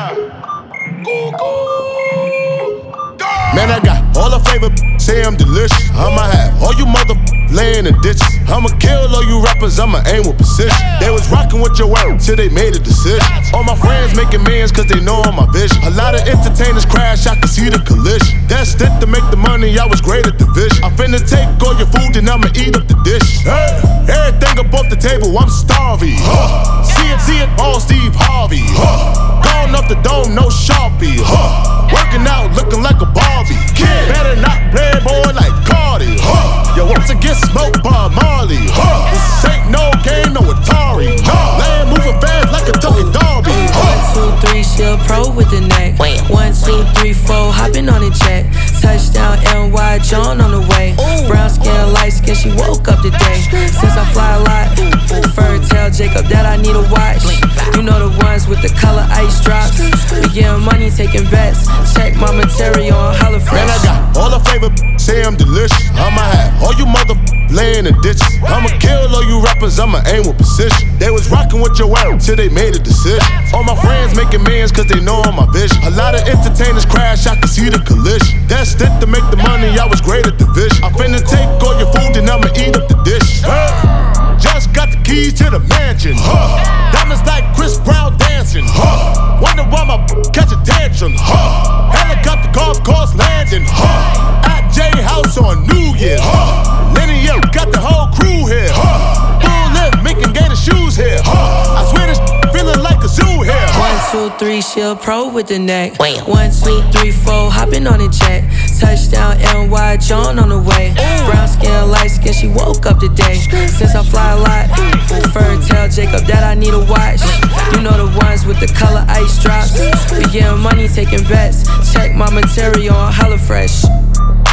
Man, I got all the flavor, say I'm delicious. I'ma have all you mother laying in ditches. I'ma kill all you rappers, I'ma aim with precision. They was rocking with your work till they made a decision. All my friends making millions cause they know I'm my vision. A lot of entertainers crash, I can see the collision. That's it to make the money, I was great at division. I'm finna take all your food and I'ma eat up the dish. Hey, everything up off the table, I'm starving. See it, all Steve Harvey. Gone up the dome, no Sharpie. Working out, looking like a Barbie. Kid, better not play boy like Cardi. Yo, once again, smoke Bob Marley. This ain't no game, no Atari. Land moving fast like a Tony Darby. 1, 2, 3, she a pro with the neck. 1, 2, 3, 4, hopping on the jet. Touchdown, NY, John on the way. Brown skin, light skin, she woke up today. Since I fly a lot, fur tell Jacob that I need a watch. You know the ones with the color ice drops. We getting money, taking bets. Check my material on HelloFresh. Man, I got all the flavor, say I'm delicious. I'ma have all you mother laying in ditches. I'ma kill all you rappers, I'ma aim with precision. They was rocking with your work till they made a decision. All my friends making millions cause they know I'm my vision. A lot of entertainers crash, I can see the collision. That's it to make the money, I was great at division. I'm finna take all your food and I'ma eat up the dish. Just got the keys to the mansion. Diamonds like Chris Brown dancing. Wonder why my catch a tantrum. Helicopter golf course landing. At J House on New Year's. Linear got the whole crew here. Full lift, making gator shoes here. I swear this feeling like a zoo here. 1, 2, 3, she a pro with the neck. 1, 2, 3, 4, hopping on the jet. Touchdown, NY, John on the way. Brown skin, light skin, she woke up today. Since I fly a lot, fur tell Jacob that I need a watch. You know the ones with the color ice drops. We getting money, taking bets. Check my material on HelloFresh.